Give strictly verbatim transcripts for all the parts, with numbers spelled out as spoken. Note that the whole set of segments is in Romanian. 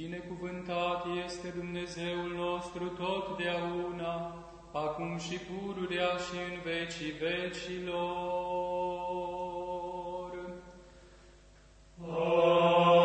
Binecuvântat este Dumnezeul nostru totdeauna, acum și pururea și în vecii vecilor. Amin.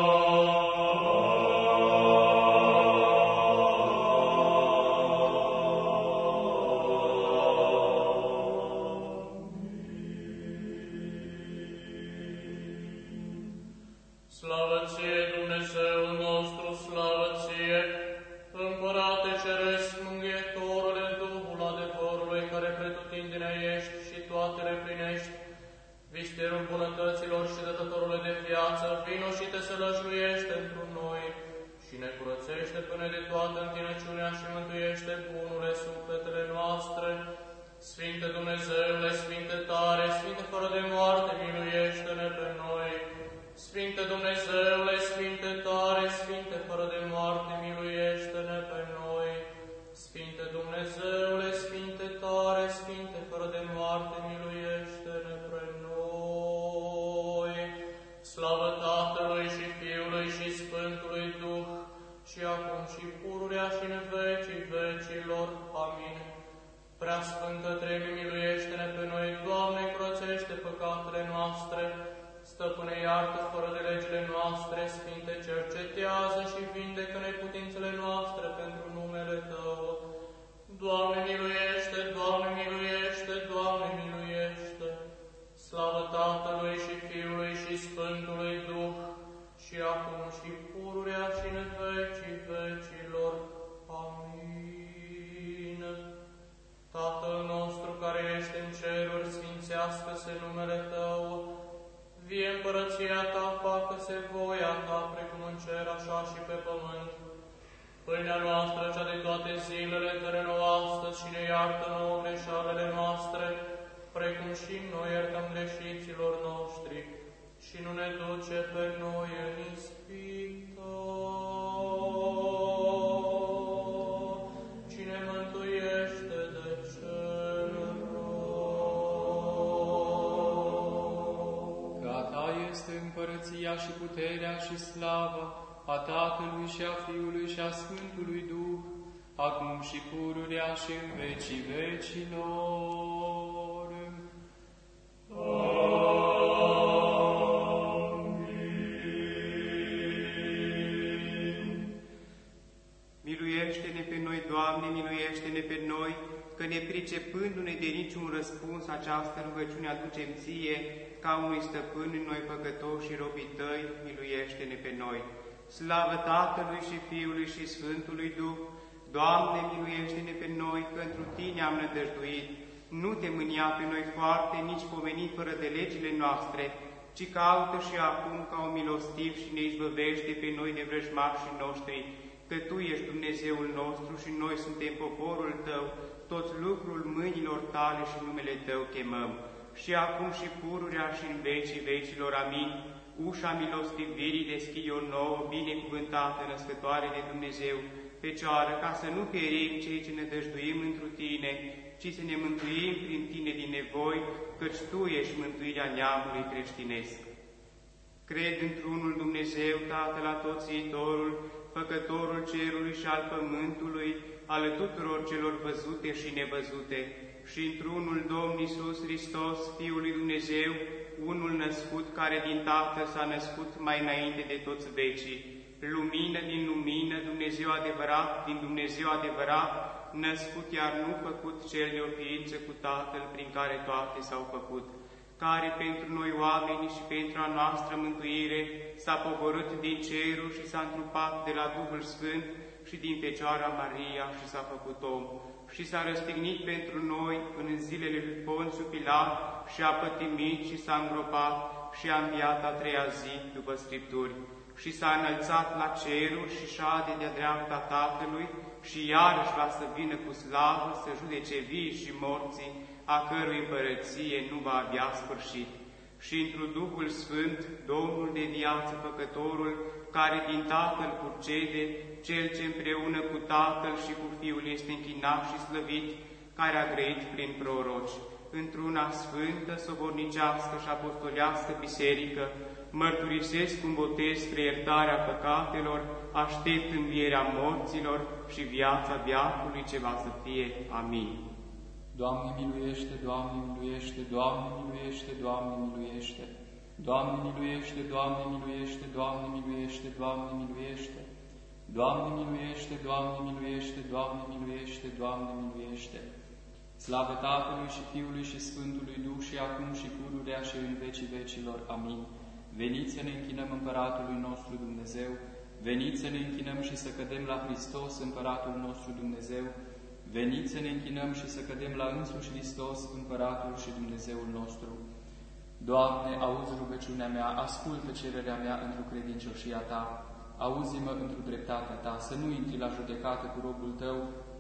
Slavă ție, Dumnezeul nostru, slavă ție, Împărate Ceresc, Mângâietorule, Duhul adevărului, care pretutindene ești și toate le plinești, vișterul bunătăților și dătătorule de viață, vino și te sălășluiește într noi și ne curățește până de toată întinăciunea și mântuiește bunule sufletele noastre. Sfinte Dumnezeule, Sfinte tare, Sfinte fără de moarte, miluiește-ne pe noi. Sfinte Dumnezeule, Sfinte tare, Sfinte fără de moarte, miluiește-ne pe noi. Sfinte Dumnezeule, Sfinte tare, Sfinte fără de moarte, miluiește-ne pe noi. Slavă Tatălui și Fiului și Sfântului Duh, și acum și pururea și în vecii vecilor. Amin. Prea Sfântă Treime, miluiește-ne pe noi, Doamne, curățește păcatele noastre, Stăpâne, iartă fără de legile noastre, Sfinte, cercetează și vindecă neputințele noastre pentru numele Tău. Doamne, miluiește, Doamne, miluiește, Doamne, miluiește. Slavă Tatălui și Fiului și Sfântului Duh, și acum și pururea și în vecii vecilor. Amin. Tatăl nostru care ești în ceruri, sfințească-se numele Tău. Vie împărăția Ta, facă-se voia Ta, precum în cer, așa și pe pământ. Pâinea noastră, cea de toate zilele, dă-ne nouă astăzi și ne iartă nouă greșalele noastre, precum și noi iertăm greșiților noștri. Și nu ne duce pe noi în ispită, ci ne mântuiește de cel rău. Că a Ta este împărăția și puterea și slava a Tatălui și a Fiului și a Sfântului Duh, acum și pururea și în vecii vecilor. Amin. Miluiește-ne pe noi, Doamne, miluiește-ne pe noi, că ne pricepându-ne de niciun răspuns această rugăciune aducem Ție, ca unui stăpân în noi păcătoși și robii Tăi, miluiește-ne pe noi. Slavă Tatălui și Fiului și Sfântului Duh, Doamne, miluiește-ne pe noi, că întru Tine am nădăjduit. Nu te mânia pe noi foarte, nici pomeni fără de legile noastre, ci caută și acum ca un milostiv și ne izbăvește pe noi de vrăjmașii noștri, că Tu ești Dumnezeul nostru și noi suntem poporul Tău, tot lucrul mâinilor Tale și numele Tău chemăm. Și acum și pururea și în vecii vecilor. Amin. Ușa milostivirii deschide-o nouă, binecuvântată, născătoare de Dumnezeu, Fecioară, ca să nu pierim cei ce ne dăjduim întru Tine, ci să ne mântuim prin Tine din nevoi, căci Tu ești mântuirea neamului creștinesc. Cred într-unul Dumnezeu, Tatăl Atotțiitorul, Făcătorul cerului și al pământului, ale tuturor celor văzute și nevăzute, și într-unul Domn Iisus Hristos, Fiul lui Dumnezeu, unul născut, care din Tatăl s-a născut mai înainte de toți vecii, lumină din lumină, Dumnezeu adevărat din Dumnezeu adevărat, născut, iar nu făcut, cel de o ființă cu Tatăl, prin care toate s-au făcut, care pentru noi oamenii și pentru a noastră mântuire s-a pogorât din cerul și s-a întrupat de la Duhul Sfânt și din Fecioara Maria și s-a făcut om, și s-a răstignit pentru noi în zilele lui Ponțiu Pilat și a pătimit și s-a îngropat și a înviat a treia zi după Scripturi, și s-a înălțat la ceruri și șade de-a dreapta Tatălui și iarăși va să vină cu slavă să judece vii și morții, a cărui împărăție nu va avea sfârșit. Și întru Duhul Sfânt, Domnul de viață, Făcătorul, care din Tatăl purcede, Cel ce împreună cu Tatăl și cu Fiul este închinat și slăvit, care a grăit prin proroci, într-una sfântă, sobornicească și apostolească biserică, mărturisesc cu botez spre iertarea păcatelor, aștept învierea morților și viața veacului ce va să fie. Amin. Doamne miluiește, Doamne miluiește, Doamne miluiește, Doamne miluiește. Doamne miluiește, Doamne miluiește, Doamne miluiește, Doamne miluiește. Doamne miluiește, Doamne miluiește, Doamne miluiește, Doamne miluiește. Slavă Tatălui și Fiului și Sfântului Duh și acum și pururea și în vecii vecilor. Amin. Veniți să ne închinăm Împăratului nostru Dumnezeu, veniți să ne închinăm și să cădem la Hristos, Împăratul nostru Dumnezeu, veniți să ne închinăm și să cădem la însuși Hristos, Împăratul și Dumnezeul nostru. Doamne, auzi rugăciunea mea, ascultă cererea mea într-o credincioșia Ta, auzi-mă într-o dreptatea Ta, să nu intri la judecată cu robul Tău,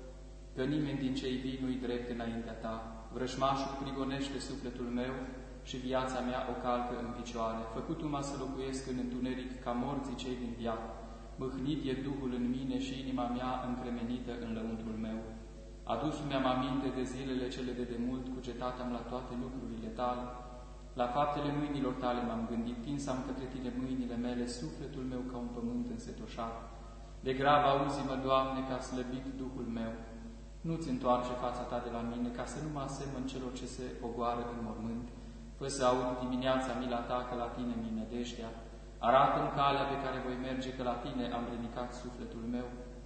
că nimeni din cei vii nu-i drept înaintea Ta. Vrăjmașul prigonește sufletul meu și viața mea o calcă în picioare. Făcut-mă să locuiesc în întuneric ca morții cei din viață. Mâhnit e Duhul în mine și inima mea încremenită în lăuntrul meu. Adus-mi-am aminte de zilele cele de demult, cugetat am la toate lucrurile Tale. La faptele mâinilor Tale m-am gândit, tins am către Tine mâinile mele, sufletul meu ca un pământ însetoșat. De grav auzi-mă, Doamne, ca slăbit Duhul meu. Nu-ți întoarce fața Ta de la mine, ca să nu mă asemăn celor ce se pogoară în mormânt. Fă să aud dimineața mila Ta, că la Tine mi-e nădejdea. Arată-mi calea pe care voi merge, că la Tine am ridicat sufletul meu.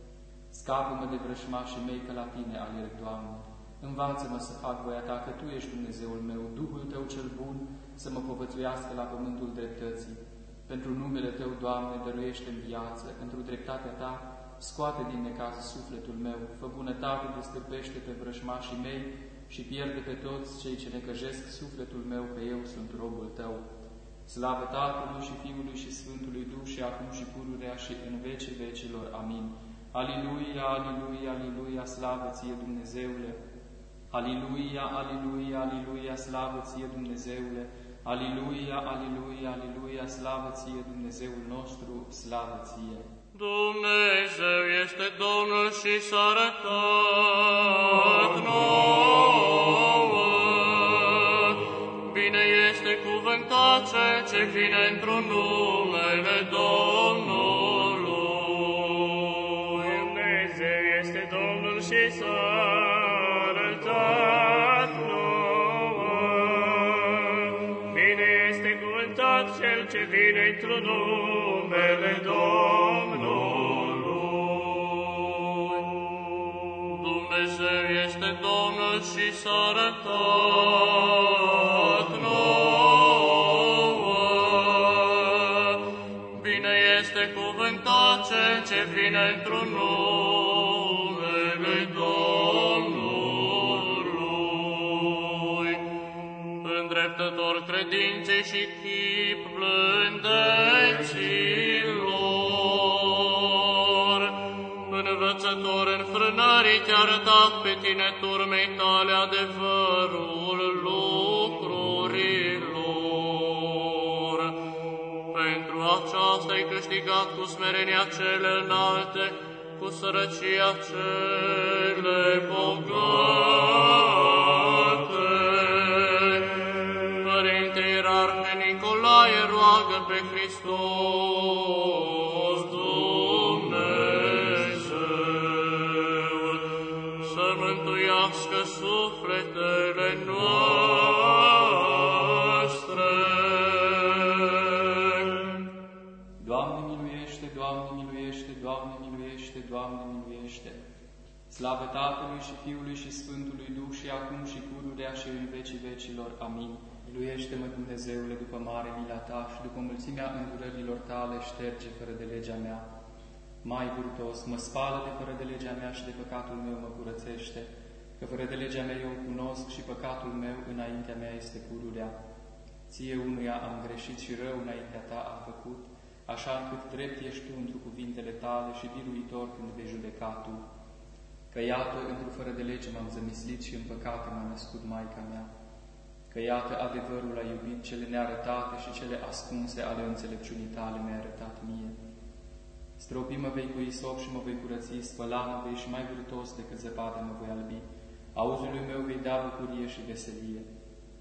Scapă-mă de vrășmașii mei, că la Tine alerg, Doamne. Învață-mă să fac voia Ta, că Tu ești Dumnezeul meu, Duhul Tău cel bun să mă povățuiască la pământul dreptății. Pentru numele Tău, Doamne, dăruiește-mi viață, pentru dreptatea Ta, scoate din necaz sufletul meu, fă bunătate, destârpește pe vrășmașii mei și pierde pe toți cei ce necăjesc sufletul meu, că eu sunt robul Tău. Slavă Tatălui și Fiului și Sfântului Duh și acum și pururea și în vecii vecilor. Amin. Aliluia, aliluia, aliluia, slavă Ție, Dumnezeule! Aliluia, aliluia, aliluia, slavă Ție, Dumnezeule! Aliluia, aliluia, aliluia, slavă Ție, Dumnezeul nostru, slavă Ție! Dumnezeu este Domnul și s-a arătat nouă. Bine este cuvântat cel ce vine într-un numele Domnului. Dumnezeu este Domnul și s-a arătat nouă. Bine este cuvântat cel ce vine într-un numele Domnului. Dumnezeu este Domnul și s-a arătat nouă. Bine este cuvântat cel ce vine într-un numele Domnului. Îndreptător credinței și chip blândeților, învățător înfrânării, te-a arătat pe Tine turmei Tale adevărul lucrurilor. Pentru aceasta ai câștigat cu smerenia cele înalte, cu sărăcia cele bogate. Părinte Ierarhe Nicolae, roagă pe Hristos Dumnezeu să mântuiască sufletele noastre. Doamne miluiește, Doamne miluiește, Doamne miluiește, Doamne miluiește. Slavă Tatălui și Fiului și Sfântului Duh și acum și pururea și în vecii vecilor. Amin. Miluiește-mă, Dumnezeule, după mare mila Ta și după mulțimea îndurărilor Tale, șterge fără de legea mea. Mai virtuos, mă spală de fără de legea mea și de păcatul meu mă curățește, că fără de legea mea eu cunosc și păcatul meu înaintea mea este pururea. Ție unuia am greșit și rău înaintea Ta am făcut, așa încât drept ești Tu într cuvintele Tale și biruitor când vei judeca Tu. Că iată, într-o fără de lege m-am zămislit și în păcate m-a născut Maica mea. Că iată, adevărul a iubit, cele nearătate și cele ascunse ale înțelepciunii Tale mi-ai arătat mie. Stropi-mă vei cu isop și mă vei curăți, spăla-mă vei și mai virtuos decât zăpadă mă voi albi. Auzului meu vei da bucurie și veselie.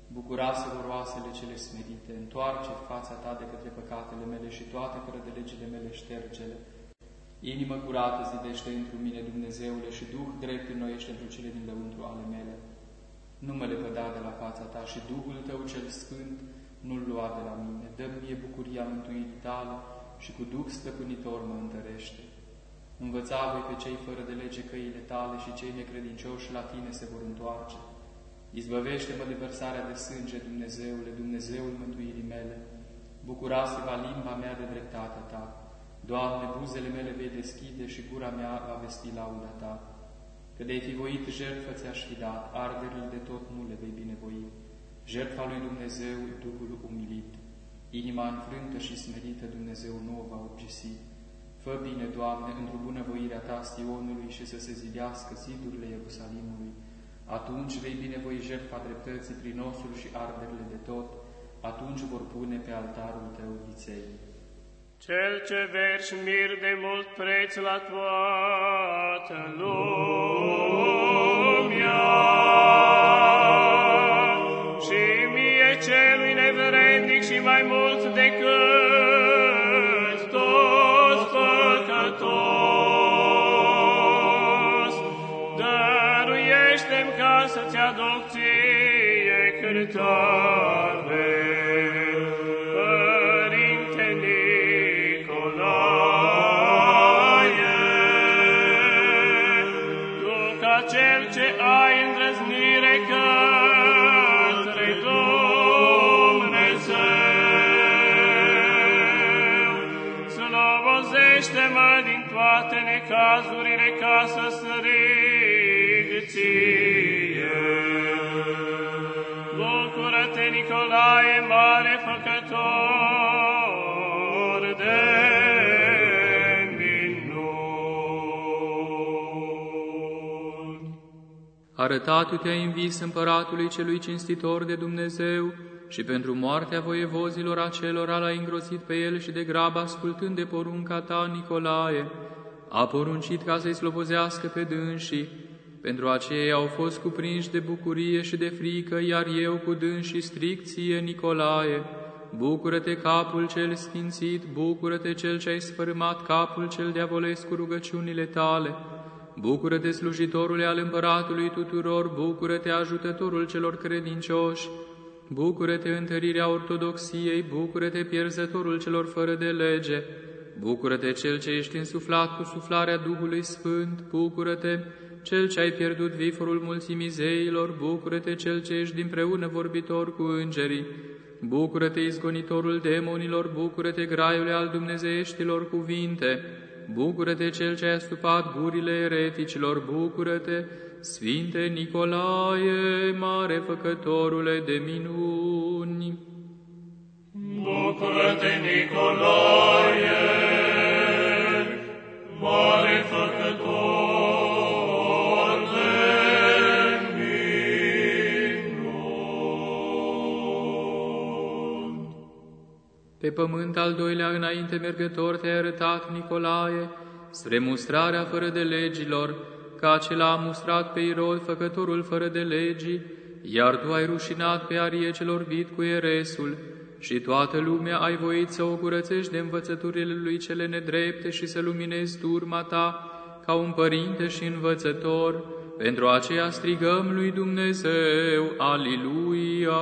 Bucurați-vă roasele cele smerite, întoarce fața ta de către păcatele mele și toate fără de legile mele ștergele. Inimă curată zidește întru mine, Dumnezeule, și Duh drept înnoiește întru cele din lăuntru ale mele. Nu mă lepăda de la fața ta și Duhul tău cel sfânt nu-l lua de la mine. Dă-mi mie bucuria mântuirii tale și cu Duh stăpânitor mă întărește. Învăța voi pe cei fără de lege căile tale și cei necredincioși la tine se vor întoarce. Izbăvește-mă de vărsarea de sânge, Dumnezeule, Dumnezeul mântuirii mele. Bucura-se-va limba mea de dreptatea ta. Doamne, buzele mele vei deschide și gura mea va vesti lauda ta. Că de-ai fi voit jertfă ți-aș fi dat, arderile de tot nu le vei binevoi. Jertfa lui Dumnezeu, Duhul umilit. Inima înfrântă și smerită, Dumnezeu nu o va obgesi. Fă bine, Doamne, într-o bunăvoirea ta Sionului și să se zidească zidurile Ierusalimului. Atunci vei binevoi jertfa dreptății prin osul și arderile de tot, atunci vor pune pe altarul tău viței. Cel ce verși mir de mult preț la toată lumea și mie celui nevrednic și mai mult decât toți păcătos, dăruiește-mi ca să-ți aduc ție cântare. Cel ce ai îndrăznire către Dumnezeu, slobozește-mă din toate necazurile ca să strig ție. Bucură-te, Nicolae, mare făcător de Arătat tu te-ai învis împăratului celui cinstitor de Dumnezeu și pentru moartea voievozilor acelora l-ai îngrozit pe el și de grabă ascultând de porunca ta, Nicolae, a poruncit ca să-i slobozească pe dânsii. Pentru aceea au fost cuprinși de bucurie și de frică, iar eu cu dânsii stric ție, Nicolae. Bucură-te, capul cel sfințit, bucură-te, cel ce ai sfărâmat capul cel diavolesc cu rugăciunile tale. Bucură-te, slujitorule al împăratului tuturor, bucură-te, ajutătorul celor credincioși, bucură-te, întărirea ortodoxiei, bucură-te, pierzătorul celor fără de lege, bucură-te, cel ce ești însuflat cu suflarea Duhului Sfânt, bucură-te, cel ce ai pierdut viforul mulțimii zeilor, bucură-te, cel ce ești dinpreună vorbitor cu îngerii, bucură-te, izgonitorul demonilor, bucură-te, graiule al dumnezeieștilor cuvinte, bucură-te, cel ce ai astupat gurile ereticilor, bucură-te, Sfinte Nicolae, mare făcătorule de minuni. Bucură-te, Nicolae, mare făcător de minuni. Pe pământ al doilea înainte mergător te-ai arătat, Nicolae, spre mustrarea fără de legilor, ca acela a mustrat pe Irod, făcătorul fără de legii, iar tu ai rușinat pe Arie celor vid cu eresul, și toată lumea ai voit să o curățești de învățăturile lui cele nedrepte și să luminezi turma ta ca un părinte și învățător. Pentru aceea strigăm lui Dumnezeu, Aliluia!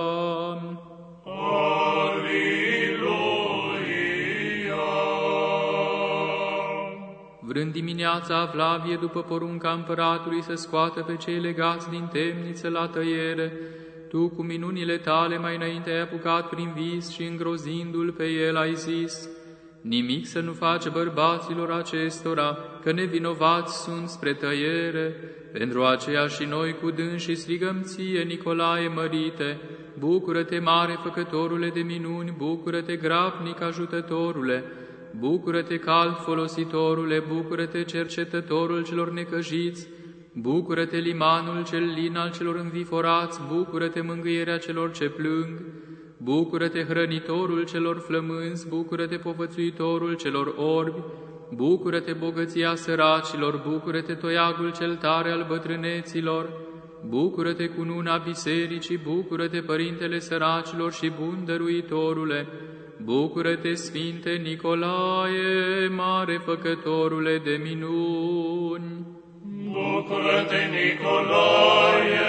Vrând dimineața Flavie după porunca împăratului să scoată pe cei legați din temniță la tăiere, tu cu minunile tale mai înainte ai apucat prin vis și îngrozindu-l pe el ai zis: nimic să nu faci bărbaților acestora, că nevinovați sunt spre tăiere. Pentru aceea și noi cu dânsii strigăm ție, Nicolae mărite, bucură-te, mare făcătorule de minuni, bucură-te, grabnic ajutătorule, bucură-te, cald folositorule, bucură-te, cercetătorul celor necăjiți, bucură-te, limanul cel lin al celor înviforați, bucură-te, mângâierea celor ce plâng, bucură-te, hrănitorul celor flămânzi, bucură-te, povățuitorul celor orbi, bucură-te, bogăția săracilor, bucură-te, toiagul cel tare al bătrâneților, bucură-te cununa bisericii, bucură-te Părintele săracilor și bun dăruitorule, bucură-te Sfinte Nicolae, mare făcătorule de minuni. Bucură-te, Nicolae,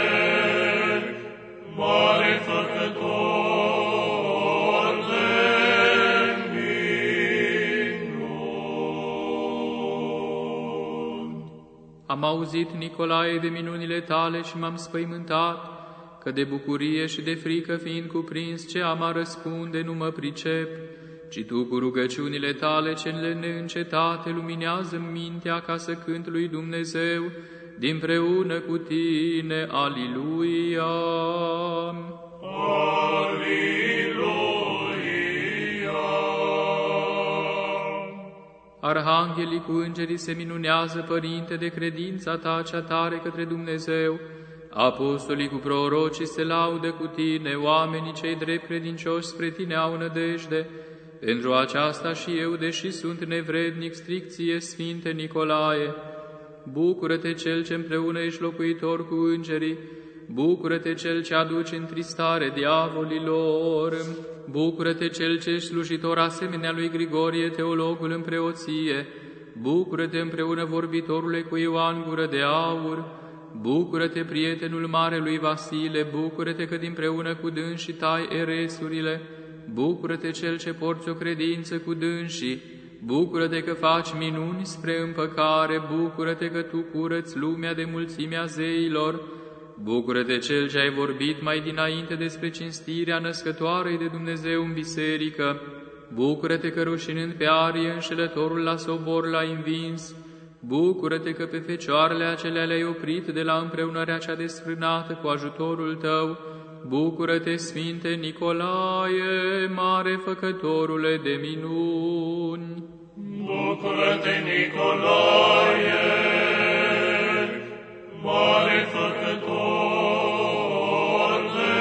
mare făcător de minuni. Am auzit, Nicolae, de minunile tale și m-am spăimântat, că de bucurie și de frică fiind cuprins, ce am a răspunde nu mă pricep, ci Tu cu rugăciunile tale cele neîncetate luminează mintea ca să cânt lui Dumnezeu dinpreună cu Tine. Aliluia! Aliluia! Arhanghelii cu îngerii se minunează, Părinte, de credința Ta cea tare către Dumnezeu. Apostolii cu prorocii se laudă cu Tine, oamenii cei drept credincioși spre Tine au nădejde. Pentru aceasta și eu, deși sunt nevrednic, stric Ție, Sfinte Nicolae. Bucură-te, Cel ce împreună ești locuitor cu îngerii, bucură-te, Cel ce aduci întristare diavolilor, bucură-te, Cel ce ești slujitor asemenea lui Grigorie, teologul în preoție, bucură-te împreună vorbitorule cu Ioan Gură de Aur, bucură-te, prietenul marelui Vasile, bucură-te că dinpreună cu dânsii tai eresurile, bucură-te, Cel ce porți o credință cu dânsii, bucură-te că faci minuni spre împăcare, bucură-te că Tu curăți lumea de mulțimea zeilor, bucură-te, Cel ce ai vorbit mai dinainte despre cinstirea născătoarei de Dumnezeu în biserică, bucură-te că rușinând pe arie înșelătorul la sobor l-ai învins, bucură-te că pe fecioarele acelea le-ai oprit de la împreunarea cea desfrânată cu ajutorul Tău, bucură-te, Sfinte Nicolae, mare făcătorule de minuni! Bucură-te, Nicolae, mare făcător de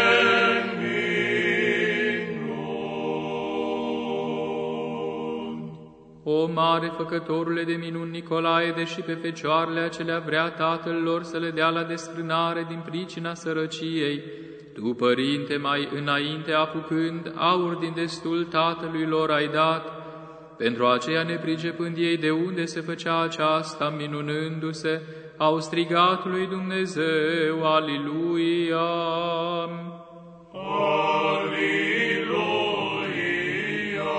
minuni! O mare făcătorule de minuni, Nicolae, deși pe fecioarele acelea vrea Tatăl lor să le dea la desfrânare din pricina sărăciei, Tu, Părinte, mai înainte apucând, aur din destul Tatălui lor ai dat, pentru aceea, nepricepând ei de unde se făcea aceasta, minunându-se, au strigat lui Dumnezeu, Aliluia! Aliluia!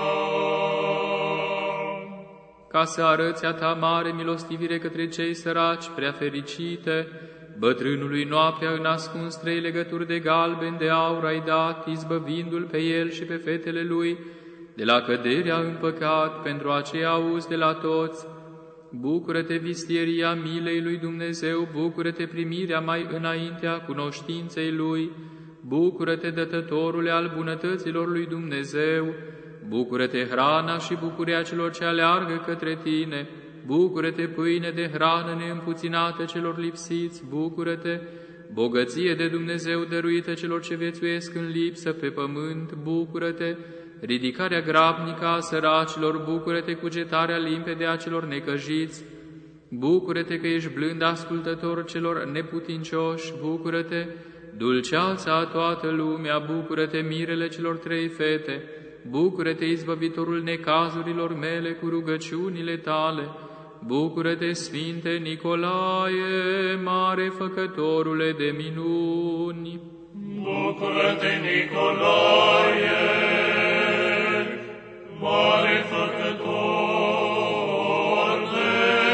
Ca să arăți a Ta mare milostivire către cei săraci, prea fericite, bătrânului noaptea în ascuns trei legături de galben de aur ai dat, izbăvindu-l pe el și pe fetele lui de la căderea în păcat, pentru aceea auzi de la toți. Bucură-te, vistieria milei lui Dumnezeu, bucură-te, primirea mai înaintea cunoștinței Lui, bucură-te, dătătorule al bunătăților lui Dumnezeu, bucură-te, hrana și bucuria celor ce aleargă către Tine, bucură-te, pâine de hrană neîmpuținată celor lipsiți, bucură-te, bogăție de Dumnezeu dăruită celor ce viețuiesc în lipsă pe pământ, bucură-te, ridicarea grabnică a săracilor, bucură-te, cugetarea limpede a celor necăjiți, bucură-te că ești blând ascultător celor neputincioși, bucură-te, dulceața a toată lumea, bucură-te, mirele celor trei fete, bucură-te, izbăvitorul necazurilor mele cu rugăciunile Tale, bucură-te, Sfinte Nicolae, mare făcătorule de minuni! Bucură-te, Nicolae, mare făcător de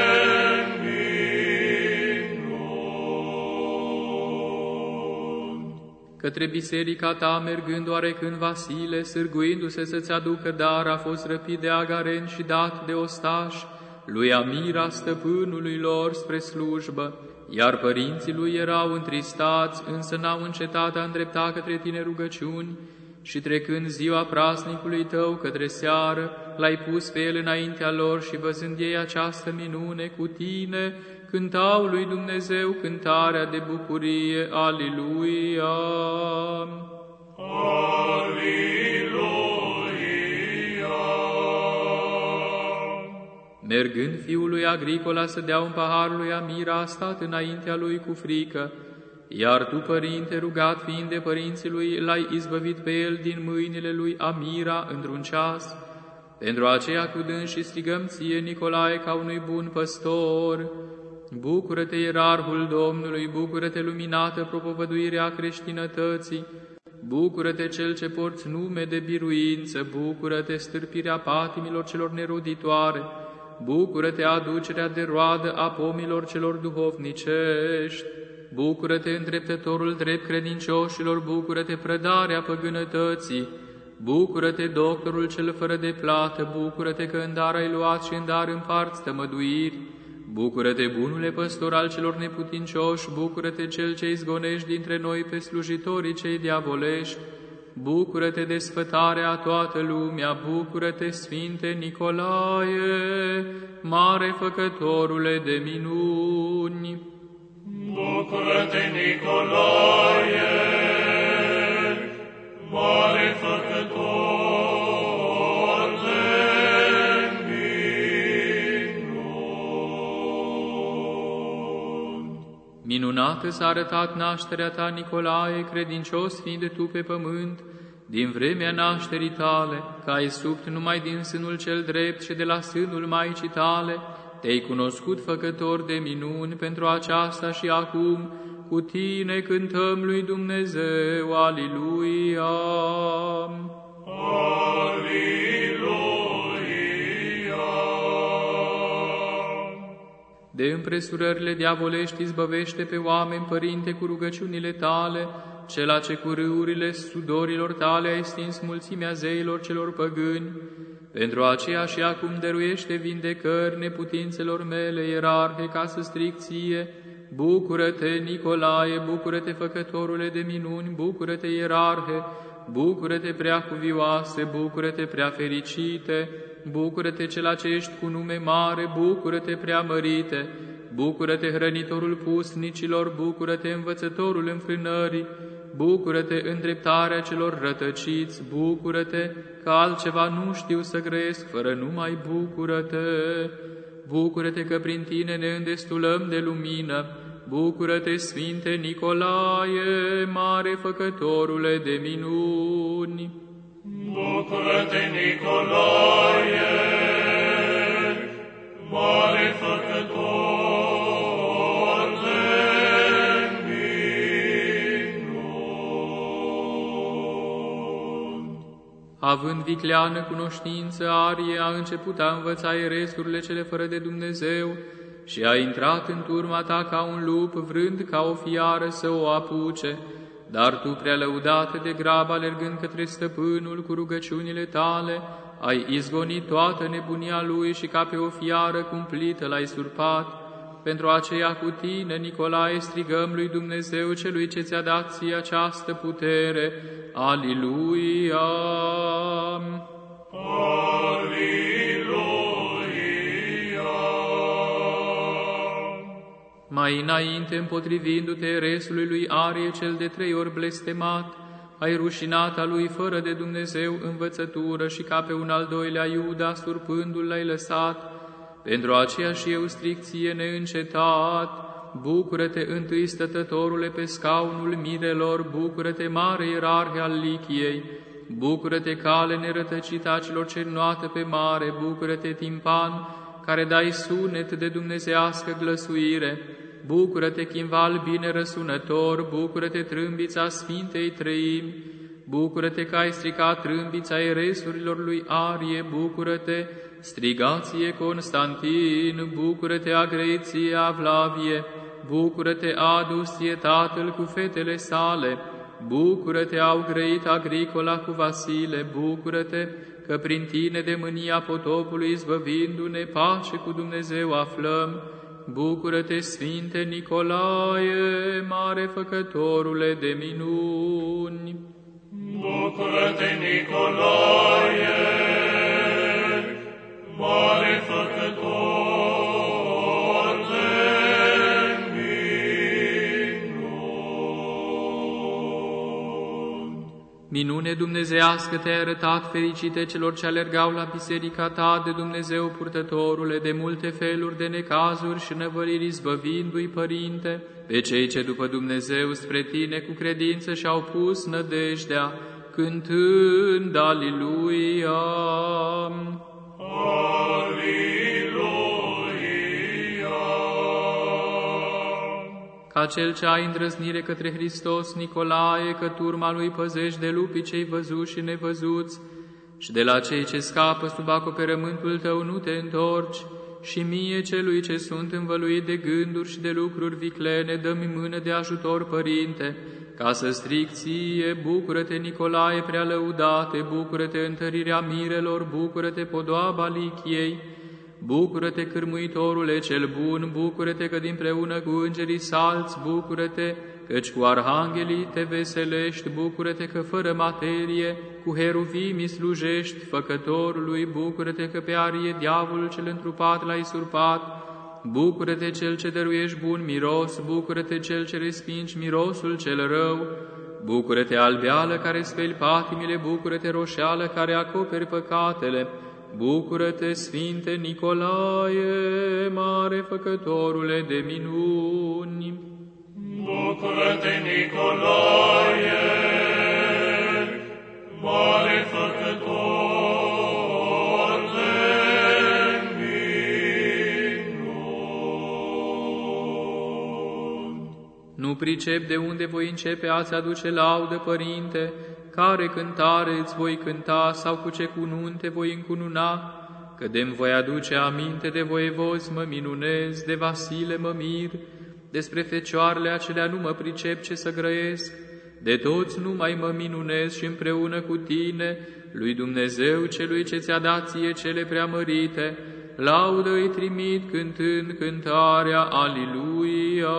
minuni! Către biserica Ta mergând oarecând Vasile, sârguindu-se să-ți aducă dar, a fost răpit de agaren și dat de ostași lui Amira, stăpânului lor, spre slujbă, iar părinții lui erau întristați, însă n-au încetat a îndrepta către Tine rugăciuni, și trecând ziua praznicului Tău către seară, L-ai pus pe el înaintea lor și văzând ei această minune cu Tine, cântau lui Dumnezeu cântarea de bucurie, Aliluia! Aliluia! Mergând fiul lui Agricola să dea un pahar lui Amira, a stat înaintea lui cu frică, iar tu, părinte, rugat fiind de părinții lui, l-ai izbăvit pe el din mâinile lui Amira într-un ceas. Pentru aceea cu dânsii strigăm ție, Nicolae, ca unui bun păstor. Bucură-te, ierarhul Domnului, bucură-te, luminată propovăduirea creștinătății, bucură-te, cel ce porți nume de biruință, bucură-te, stârpirea patimilor celor neroditoare, bucură-te, aducerea de roadă a pomilor celor duhovnicești, bucură-te, îndreptătorul drept credincioșilor, bucură-te, prădarea păgânătății, bucură-te, doctorul cel fără de plată, bucură-te că în dar ai luat și în dar împarți tămăduiri, bucură-te, bunule păstor al celor neputincioși, bucură-te, cel ce izgonești dintre noi pe slujitorii cei diavolești, bucură-te, desfătarea a toată lumea, bucură-te, Sfinte Nicolae, mare făcătorule de minuni. Bucură-te, Nicolae, mare făcător de minuni. Minunată s-a arătat nașterea ta, Nicolae, credincios fiind tu pe pământ, din vremea nașterii tale, că ai subt numai din sânul cel drept și de la sânul Maicii tale, te-ai cunoscut făcător de minuni. Pentru aceasta și acum cu tine cântăm lui Dumnezeu, Aliluia! Aliluia! De împresurările diavolești izbăvește pe oameni, Părinte, cu rugăciunile tale, cela ce cu râurile sudorilor tale ai stins mulțimea zeilor celor păgâni. Pentru aceea și acum dăruiește vindecări neputințelor mele, ierarhe, ca să strig ție. Bucură-te, Nicolae, bucură-te, făcătorule de minuni, bucură-te, ierarhe, bucură-te, prea cuvioase, bucură-te, prea fericite, bucură-te, cela ce ești cu nume mare, bucură-te, prea mărite, bucură-te, hrănitorul pusnicilor, bucură-te, învățătorul înfrânării, bucură-te, îndreptarea celor rătăciți, bucură-te, că altceva nu știu să grăiesc, fără numai bucură-te. Bucură-te că prin tine ne îndestulăm de lumină, bucură-te, Sfinte Nicolae, mare făcătorule de minuni. Bucură-te, Nicolae, mare făcător de minuni. Având vicleană cunoștință arie, a început a învăța eresurile cele fără de Dumnezeu și a intrat în turma ta ca un lup, vrând ca o fiară să o apuce. Dar tu, prea lăudată de grab, alergând către stăpânul cu rugăciunile tale, ai izgonit toată nebunia lui și ca pe o fiară cumplită l-ai surpat. Pentru aceea cu tine, Nicolae, strigăm lui Dumnezeu, celui ce ți-a dat ție această putere. Aliluia! Aliluia! Mai înainte, împotrivindu-te eresului lui Arie, cel de trei ori blestemat, ai rușinat a lui fără de Dumnezeu învățătură și ca pe un al doilea Iuda, surpându-l, l-ai lăsat. Pentru aceea și eu strig ție neîncetat. Bucură-te, întâi stătătorule pe scaunul mirelor, bucură-te, mare ierarhe al Lichiei, bucură-te, cale nerătăcită a celor ce înnoată pe mare, bucură-te, timpan, care dai sunet de dumnezeiască glăsuire, bucură-te, chimval bine răsunător, bucură-te, trâmbița Sfintei Trăimi, bucură-te că ai stricat trâmbița eresurilor lui Arie, bucură-te, strigație Constantin, bucură-te, agreiție Avlavie, bucură-te, adusie tatăl cu fetele sale, bucură-te, au grăit Agricola cu Vasile, bucură-te, că prin tine de mânia potopului izbăvindu-ne pace cu Dumnezeu aflăm, bucură-te, Sfinte Nicolae, mare făcătorule de minuni. Bucură-te, Nicolae, mare făcător de minuni. Minune dumnezeiască te-ai arătat, fericite celor ce alergau la biserica ta, de Dumnezeu purtătorule, de multe feluri de necazuri și năvăliri, izbăvindu-i, Părinte, pe cei ce după Dumnezeu spre tine cu credință și-au pus nădejdea, cântând Aliluia. Ca cel ce ai îndrăznire către Hristos, Nicolae, că turma lui păzești de lupii cei văzuți și nevăzuți, și de la cei ce scapă sub acoperământul tău nu te întorci, și mie celui ce sunt învăluit de gânduri și de lucruri viclene, dă-mi mână de ajutor, Părinte, ca să stric ție. Bucură-te, Nicolae prea lăudate, bucură-te întărirea mirelor, bucură-te podoaba lichiei, bucură-te cârmuitorule cel bun, bucură-te că dinpreună cu îngerii salți, bucură-te căci cu arhanghelii te veselești, bucură-te că fără materie cu heruvimii slujești făcătorului, bucură-te că pe arie diavolul cel întrupat l-ai surpat, bucură-te cel ce dăruiești bun miros, bucură-te cel ce respingi mirosul cel rău, bucură-te albeală care speli patimile, bucură-te roșeală care acoperi păcatele, bucură-te, Sfinte Nicolae, mare făcătorule de minuni! Bucură-te, Nicolae, mare făcător de minuni! Nu pricep de unde voi începe a-ți aduce laudă, Părinte, care cântare îți voi cânta sau cu ce cununte voi încununa, că de-mi voi aduce aminte de voievozi mă minunez, de Vasile mă mir, despre fecioarele acelea nu mă pricep ce să grăiesc, de toți nu mai mă minunez și împreună cu tine, lui Dumnezeu celui ce ți-a dat ție cele preamărite, laudă îi trimit cântând cântarea Aliluia.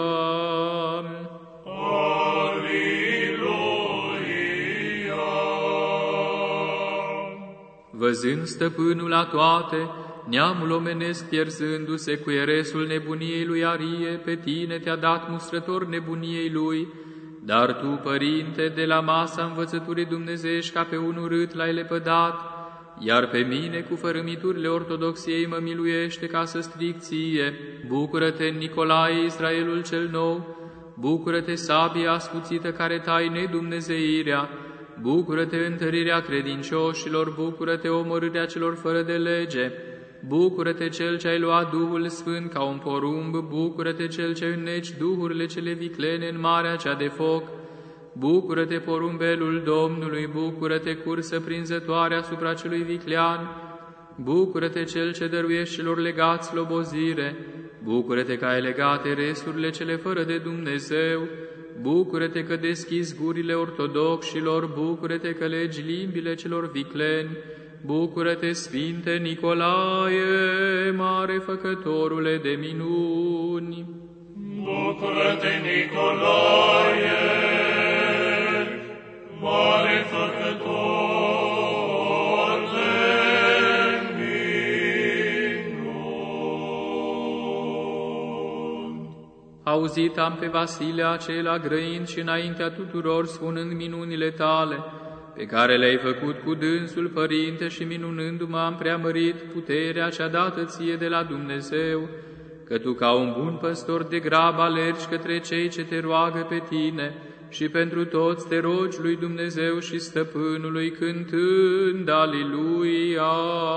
Văzând stăpânul la toate, neamul omenesc pierzându-se cu eresul nebuniei lui Arie, pe tine te-a dat mustrător nebuniei lui, dar tu, Părinte, de la masa învățăturii dumnezeiești ca pe un urât l-ai lepădat, iar pe mine cu fărâmiturile ortodoxiei mă miluiește ca să stric ție. Bucură-te, Nicolae, Israelul cel nou, bucură-te, sabia ascuțită care tai nedumnezeirea, bucură-te, întărirea credincioșilor, bucură-te, omorârea celor fără de lege, bucură-te, cel ce ai luat Duhul Sfânt ca un porumb, bucură-te, cel ce înneci duhurile cele viclene în marea cea de foc, bucură-te, porumbelul Domnului, bucură-te, cursă prinzătoare asupra celui viclean, bucură-te, cel ce dăruiești celor legați slobozire, bucură-te că ai legate resurile cele fără de Dumnezeu, bucură-te că deschizi gurile ortodoxilor, bucură-te că legi limbile celor vicleni, bucură-te, Sfinte Nicolae, mare făcătorule de minuni! Bucură-te, Nicolae, mare făcător de minuni! Auzit am pe Vasile acela grăind și înaintea tuturor spunând minunile tale, pe care le-ai făcut cu dânsul, Părinte, și minunându-mă am preamărit puterea cea dată ție de la Dumnezeu, că tu ca un bun păstor de grab alergi către cei ce te roagă pe tine și pentru toți te rogi lui Dumnezeu și Stăpânului cântând Aliluia.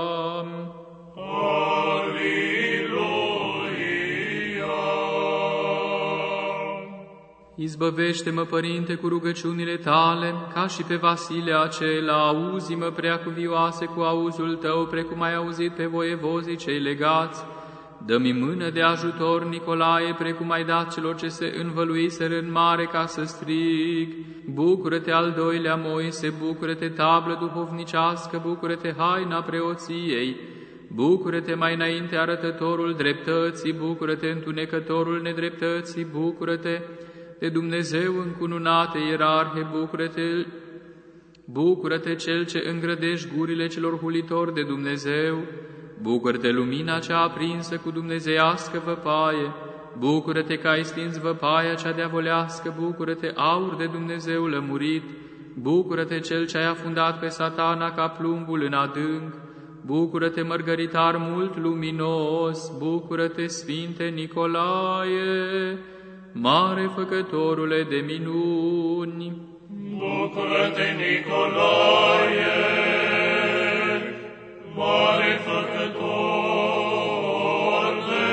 Izbăvește-mă, Părinte, cu rugăciunile tale, ca și pe Vasile acela, auzi-mă preacuvioase cu auzul tău, precum ai auzit pe voievozii cei legați. Dă-mi mână de ajutor, Nicolae, precum ai dat celor ce se învăluiseră în mare ca să strig. Bucură-te, al doilea Moise, bucură-te, tablă duhovnicească, bucură-te, haina preoției. Bucură-te mai înainte, arătătorul dreptății, bucură-te, întunecătorul nedreptății, bucură-te, de Dumnezeu încununate ierarhe, bucură-te, bucură-te, cel ce îngrădești gurile celor hulitori de Dumnezeu, bucură-te, lumina cea aprinsă cu dumnezeiască văpaie, bucură-te că ai stins văpaia cea diavolească, bucură-te, aur de Dumnezeu lămurit, Bucură-te, Cel ce ai afundat pe Satana ca plumbul în adânc! Bucură-te, mărgăritar mult luminos! Bucură-te, Sfinte Nicolae, mare făcătorule de minuni! Bucură-te, Nicolae, mare făcător de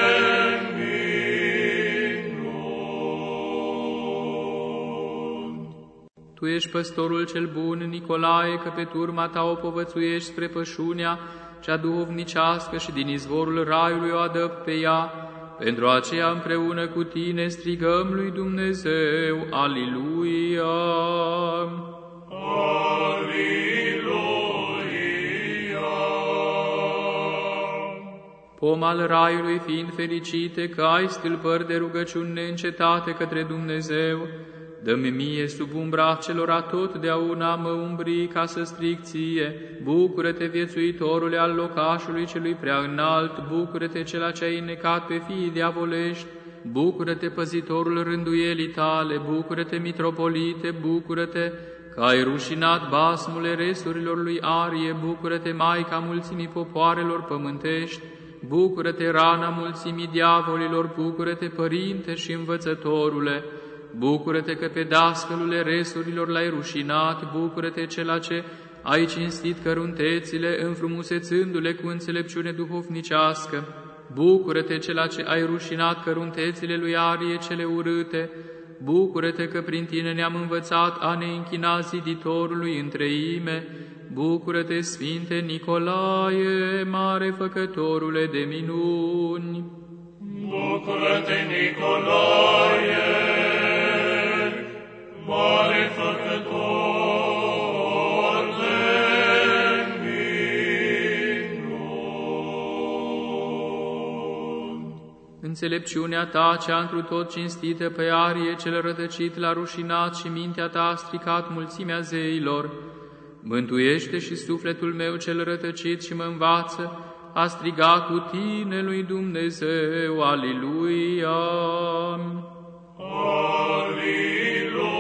minuni! Tu ești păstorul cel bun, Nicolae, că pe turma ta o povățuiești spre pășunea cea duhovnicească și din izvorul raiului o adăp pe ea. Pentru aceea împreună cu tine strigăm lui Dumnezeu, Aliluia! Aliluia! Pom al raiului fiind fericite că ai stâlpări de rugăciuni neîncetate către Dumnezeu, dă-mi mie sub umbra celor atotdeauna mă umbri ca să strig ție. Bucură-te, viețuitorule al locașului celui prea înalt, bucură-te, cela ce ai înnecat pe fiii diavolești, bucură-te, păzitorul rânduielii tale, bucură-te, mitropolite, bucură-te, că ai rușinat basmul eresurilor lui Arie, bucură-te, Maica mulțimii popoarelor pământești, bucură-te, rana mulțimii diavolilor, bucură-te, Părinte și Învățătorule, bucură-te că pe dascălul eresurilor l-ai rușinat, bucură-te, cela ce ai cinstit căruntețile, înfrumusețându-le cu înțelepciune duhovnicească, bucură-te, cela ce ai rușinat căruntețile lui Arie cele urâte, bucură-te că prin tine ne-am învățat a ne închina ziditorului în treime, bucură-te, Sfinte Nicolae, mare făcătorule de minuni! Bucură-te, Nicolae, mare făcător de minuni! Înțelepciunea ta, cea întru tot cinstită pe Arie, cel rătăcit l-a rușinat și mintea ta a stricat mulțimea zeilor, mântuiește și sufletul meu cel rătăcit și mă învață a striga cu tine lui Dumnezeu, Aliluia! Aliluia!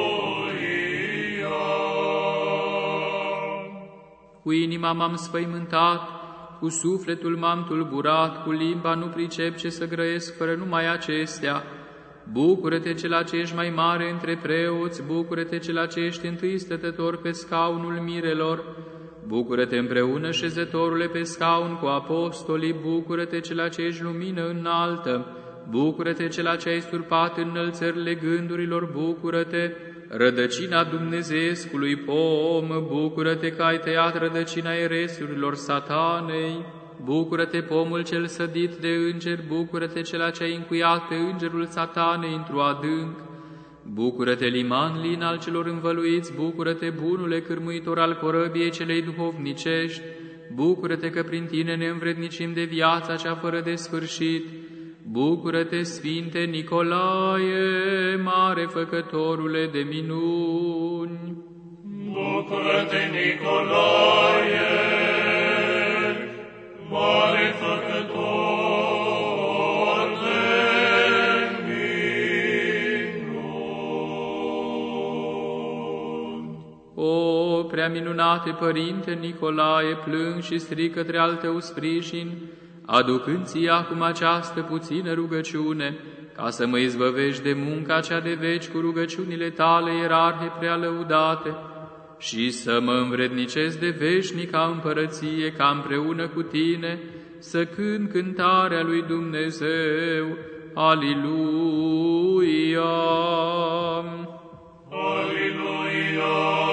Cu inima m-am sfăimântat, cu sufletul m-am tulburat, cu limba nu pricep ce să grăiesc fără numai acestea. Bucură-te, cela ce ești mai mare între preoți, bucură-te, cela ce ești întâi stătător pe scaunul mirelor, bucură-te împreună, șezătorule pe scaun cu apostolii, bucură-te, cela ce ești lumină înaltă, bucură-te, cela ce ai surpat înălțările gândurilor, bucură-te, rădăcina dumnezeescului pom, bucură-te că ai tăiat rădăcina eresurilor satanei, bucură-te, pomul cel sădit de îngeri, bucură-te, cela ce ai încuiat pe îngerul satanei într-o adânc, bucură-te, liman lin al celor învăluiți, bucură-te, bunule cârmuitor al corăbiei celei duhovnicești, bucură-te că prin tine ne învrednicim de viața cea fără de sfârșit, bucură-te, Sfinte Nicolae, mare făcătorule de minuni! Bucură-te, Nicolae, mare făcător de minuni! O, prea minunate Părinte Nicolae, plâng și strig către al tău sprijin, aducând ție acum această puțină rugăciune, ca să mă izbăvești de munca cea de veci cu rugăciunile tale, ierarhe prea lăudate, și să mă învrednicesc de veșnica împărăție, ca împreună cu tine să cânt cântarea lui Dumnezeu. Aliluia! Aliluia!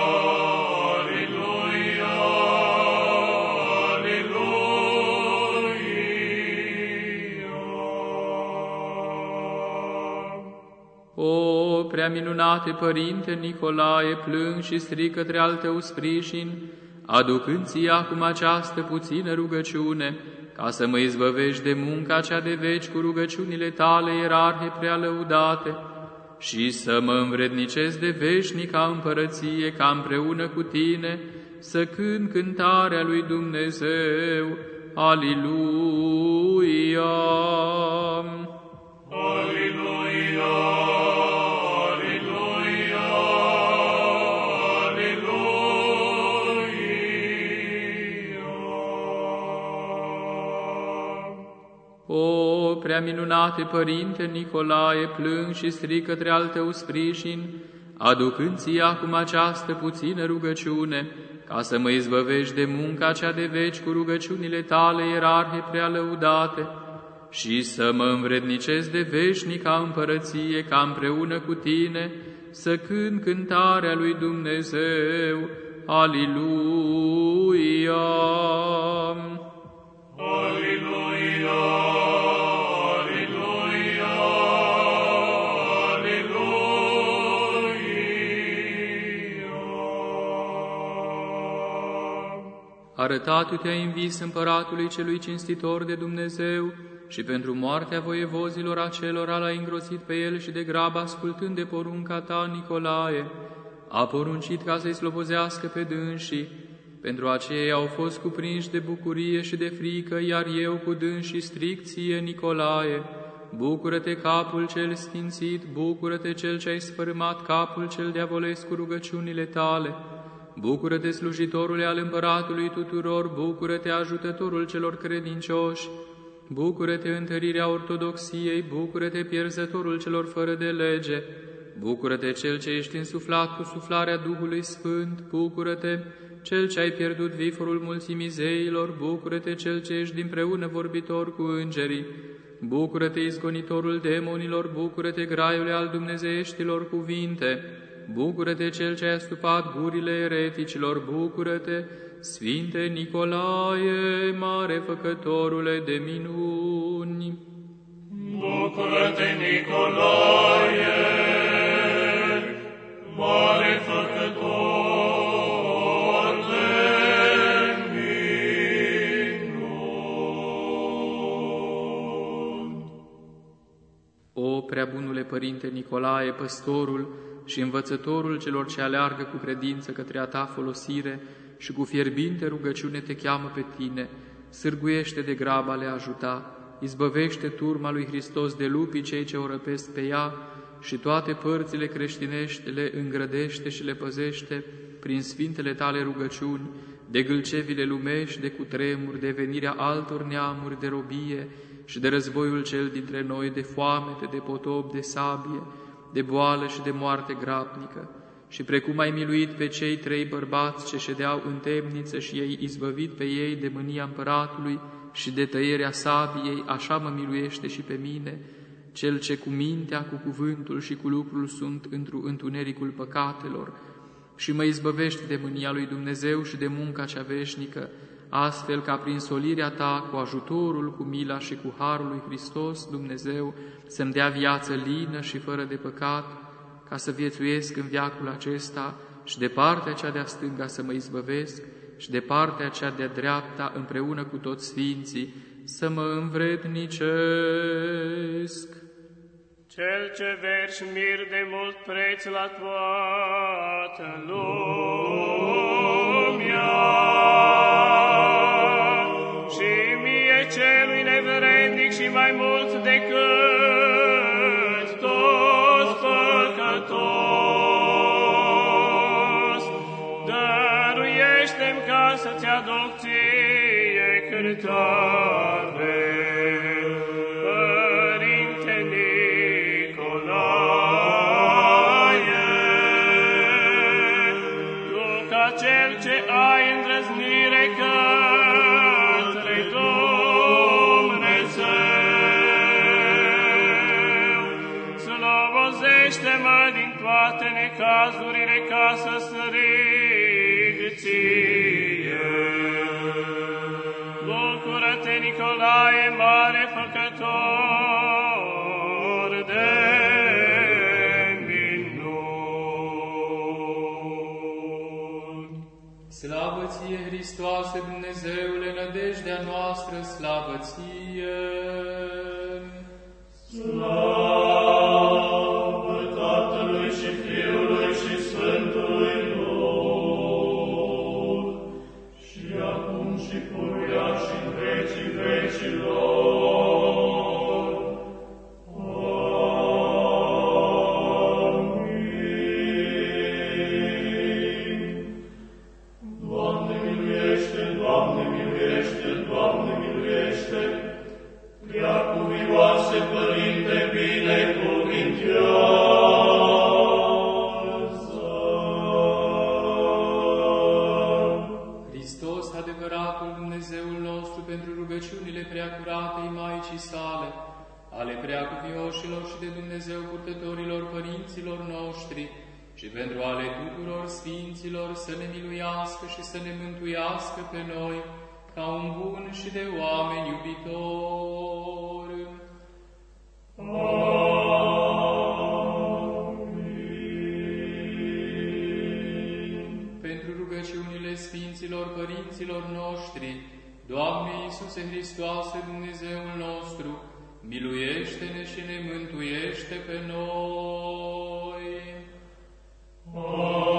O, prea minunate Părinte Nicolae, plâng și strig către al tău sprijin, aducând ție acum această puțină rugăciune, ca să mă izbăvești de munca cea de veci cu rugăciunile tale, ierarhe prea lăudate, și să mă învrednicesc de veșnica împărăție, ca împreună cu tine să cânt cântarea lui Dumnezeu. Aliluia! Aliluia! Aliluia! prea minunate Părinte Nicolae, plâng și strig către al tău sprijin, aducând ție acum această puțină rugăciune, ca să mă izbăvești de munca cea de veci cu rugăciunile tale, ierarhe prea lăudate, și să mă învrednicesc de veșnica împărăție, ca împreună cu tine să cânt cântarea lui Dumnezeu. Aliluia! Aliluia! Aliluia! Aliluia! Arătat tu te-ai învis împăratului celui cinstitor de Dumnezeu și pentru moartea voievozilor acelora l-ai îngrosit pe el și de grab ascultând de porunca ta, Nicolae, a poruncit ca să-i slobozească pe dânsii. Pentru aceea au fost cuprinși de bucurie și de frică, iar eu cu dânsii stric ție, Nicolae, bucură-te capul cel sfințit, bucură-te cel ce ai sfărâmat capul cel diavolesc cu rugăciunile tale, bucură-te slujitorule al împăratului tuturor, bucură-te ajutătorul celor credincioși, bucură-te întărirea ortodoxiei, bucură-te pierzătorul celor fără de lege, bucură-te cel ce ești însuflat cu suflarea Duhului Sfânt, bucură-te cel ce ai pierdut viforul mulțimii zeilor, bucură-te cel ce ești dinpreună vorbitor cu îngerii, bucură-te izgonitorul demonilor, bucură-te graiule al dumnezeieștilor cuvinte, bucură-te cel ce ai astupat gurile ereticilor, bucură-te, Sfinte Nicolae, mare făcătorule de minuni. Bucură-te, Nicolae, mare făcător de minuni. O prea bunule Părinte Nicolae, păstorul și învățătorul celor ce aleargă cu credință către a ta folosire și cu fierbinte rugăciune te cheamă pe tine, sârguiește de grab a le ajuta, izbăvește turma lui Hristos de lupii cei ce o răpesc pe ea și toate părțile creștinești le îngrădește și le păzește prin sfintele tale rugăciuni, de gâlcevile lumești, de cutremuri, de venirea altor neamuri, de robie și de războiul cel dintre noi, de foamete, de potop, de sabie, de boală și de moarte grabnică. Și precum ai miluit pe cei trei bărbați ce ședeau în temniță și i-ai izbăvit pe ei de mânia împăratului și de tăierea sabiei, așa mă miluiește și pe mine, cel ce cu mintea, cu cuvântul și cu lucrul sunt într-un întunericul păcatelor, și mă izbăvește de mânia lui Dumnezeu și de munca cea veșnică, astfel ca prin solirea ta, cu ajutorul, cu mila și cu harul lui Hristos, Dumnezeu, să-mi dea viață lină și fără de păcat, ca să viețuiesc în veacul acesta și de partea cea de-a stânga să mă izbăvesc și de partea cea de-a dreapta împreună cu toți sfinții să mă învrednicesc. Cel ce verși mir de mult preț la toată lumea și mie celui nevrednic și mai mult decât toți păcătos, dăruiește-mi ca să-ți aduc ție cântare. Cel ce ai îndrăznire către Dumnezeu, slobozește-mă din toate necazurile ca să strig ție. Bucură-te, Nicolae, mare făcător de Slavă ție, Hristoase, Dumnezeule, nădejdea noastră, slavă ție! Slavă Tatălui și Fiului și Sfântului Duh, și acum și pururea și în vecii vecilor. ale preacuvioșilor și de Dumnezeu purtătorilor părinților noștri și pentru ale tuturor sfinților să ne miluiască și să ne mântuiască pe noi, ca un bun și de oameni iubitor. Amin. Pentru rugăciunile sfinților părinților noștri, Doamne Iisuse Hristoase, Dumnezeul nostru, miluiește-ne și ne mântuiește pe noi. Amin.